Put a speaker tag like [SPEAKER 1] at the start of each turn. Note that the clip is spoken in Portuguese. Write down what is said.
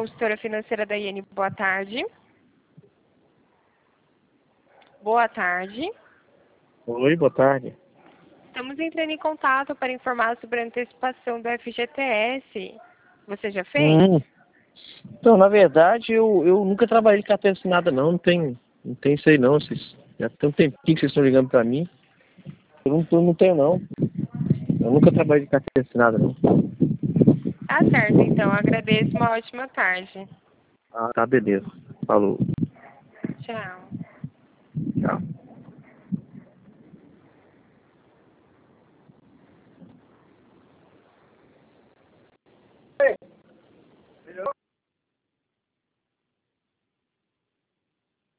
[SPEAKER 1] consultora financeira da Iene. Boa tarde. Boa tarde.
[SPEAKER 2] Oi, boa tarde.
[SPEAKER 1] Estamos entrando em contato para informar sobre a antecipação do FGTS. Você já fez?
[SPEAKER 2] Então, na verdade, eu nunca trabalhei de carteira assinada, não. Não tem isso aí, não. Já tem um tempinho que vocês estão ligando para mim. Eu não tenho, não. Eu nunca trabalhei de carteira assinada, não.
[SPEAKER 1] Tá certo, então. Agradeço. Uma ótima tarde.
[SPEAKER 2] Ah, tá, beleza. Falou.
[SPEAKER 1] Tchau.